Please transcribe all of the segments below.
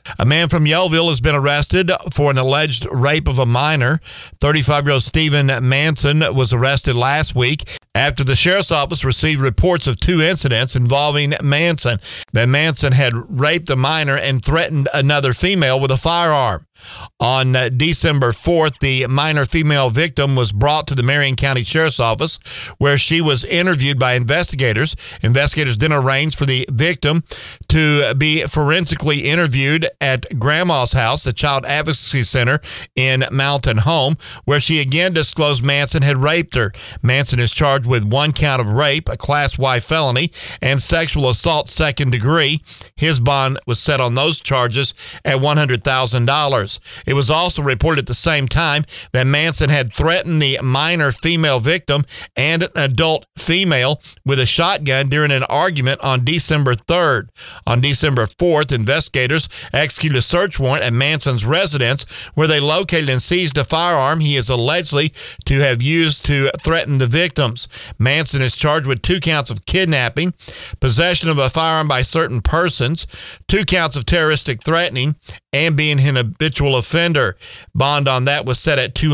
A man from Yellville has been arrested for an alleged rape of a minor. 35-year-old Stephen Manson was arrested last week after the sheriff's office received reports of 2 incidents involving Manson. That Manson had raped a minor and threatened another female with a firearm. On December 4th, the minor female victim was brought to the Marion County Sheriff's Office, where she was interviewed by investigators. Investigators then arranged for the victim to be forensically interviewed at Grandma's House, the Child Advocacy Center in Mountain Home, where she again disclosed Manson had raped her. Manson is charged with 1 count of rape, a Class Y felony, and sexual assault 2nd degree. His bond was set on those charges at $100,000. It was also reported at the same time that Manson had threatened the minor female victim and an adult female with a shotgun during an argument on December 3rd. On December 4th, investigators executed a search warrant at Manson's residence where they located and seized a firearm he is allegedly to have used to threaten the victims. Manson is charged with 2 counts of kidnapping, possession of a firearm by certain persons, 2 counts of terroristic threatening, and being an habitual offender. Bond on that was set at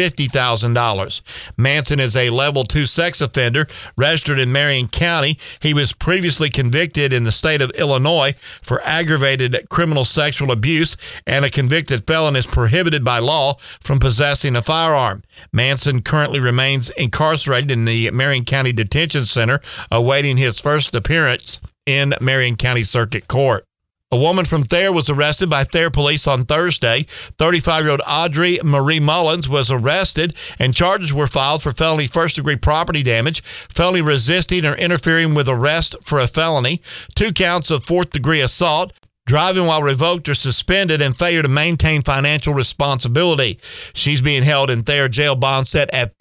$250,000. Manson is a level 2 sex offender registered in Marion County. He was previously convicted in the state of Illinois for aggravated criminal sexual abuse, and a convicted felon is prohibited by law from possessing a firearm. Manson currently remains incarcerated in the Marion County Detention Center, awaiting his first appearance in Marion County Circuit Court. A woman from Thayer was arrested by Thayer police on Thursday. 35-year-old Audrey Marie Mullins was arrested, and charges were filed for felony first-degree property damage, felony resisting or interfering with arrest for a felony, 2 counts of 4th-degree assault, driving while revoked or suspended, and failure to maintain financial responsibility. She's being held in Thayer jail, bond set at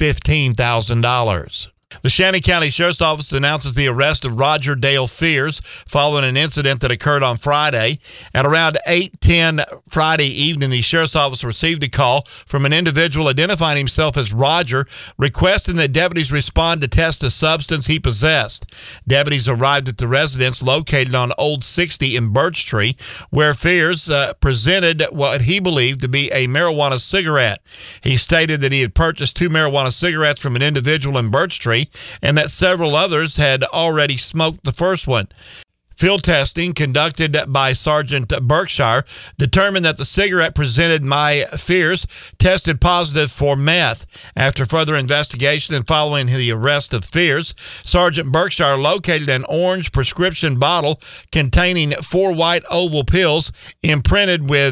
$15,000. The Shannon County Sheriff's Office announces the arrest of Roger Dale Fears following an incident that occurred on Friday. At around 8:10 Friday evening, the Sheriff's Office received a call from an individual identifying himself as Roger, requesting that deputies respond to test a substance he possessed. Deputies arrived at the residence located on Old 60 in Birch Tree, where Fears presented what he believed to be a marijuana cigarette. He stated that he had purchased 2 marijuana cigarettes from an individual in Birch Tree, and that several others had already smoked the first one. Field testing conducted by Sergeant Berkshire determined that the cigarette presented by Fears tested positive for meth. After further investigation and following the arrest of Fears, Sergeant Berkshire located an orange prescription bottle containing 4 white oval pills imprinted with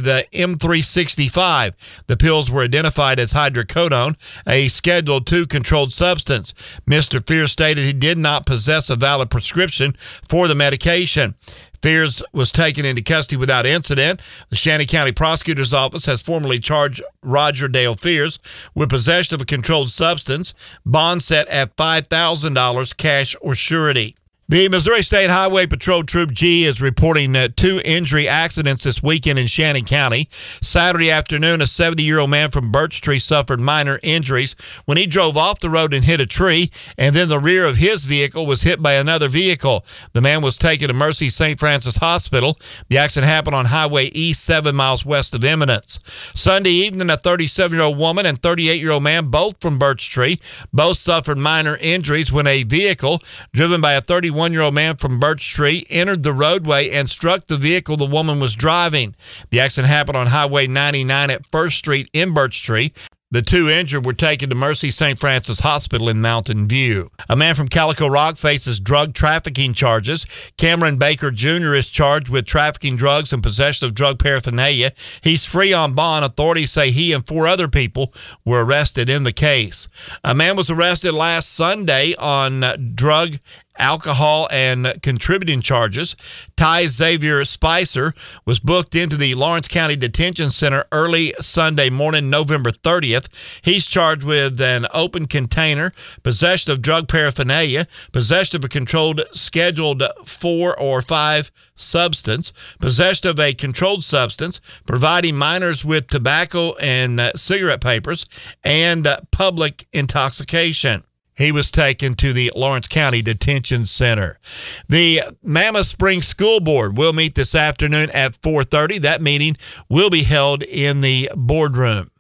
M365. The pills were identified as hydrocodone, a Schedule II controlled substance. Mr. Fears stated he did not possess a valid prescription for the medication. Fears was taken into custody without incident. The Shannon County Prosecutor's Office has formally charged Roger Dale Fears with possession of a controlled substance, bond set at $5,000 cash or surety. The Missouri State Highway Patrol Troop G is reporting 2 injury accidents this weekend in Shannon County. Saturday afternoon, a 70-year-old man from Birch Tree suffered minor injuries when he drove off the road and hit a tree, and then the rear of his vehicle was hit by another vehicle. The man was taken to Mercy St. Francis Hospital. The accident happened on Highway East, 7 miles west of Eminence. Sunday evening, a 37-year-old woman and 38-year-old man, both from Birch Tree, both suffered minor injuries when a vehicle driven by a 31-year-old man from Birch Tree entered the roadway and struck the vehicle the woman was driving. The accident happened on Highway 99 at First Street in Birch Tree. The 2 injured were taken to Mercy St. Francis Hospital in Mountain View. A man from Calico Rock faces drug trafficking charges. Cameron Baker Jr. is charged with trafficking drugs and possession of drug paraphernalia. He's free on bond. Authorities say he and 4 other people were arrested in the case. A man was arrested last Sunday on drug, alcohol, and contributing charges. Ty Xavier Spicer was booked into the Lawrence County Detention Center early Sunday morning, November 30th. He's charged with an open container, possession of drug paraphernalia, possession of a controlled Scheduled 4 or 5 substance, possession of a controlled substance, providing minors with tobacco and cigarette papers, and public intoxication. He was taken to the Lawrence County Detention Center. The Mammoth Springs School Board will meet this afternoon at 4:30. That meeting will be held in the boardroom.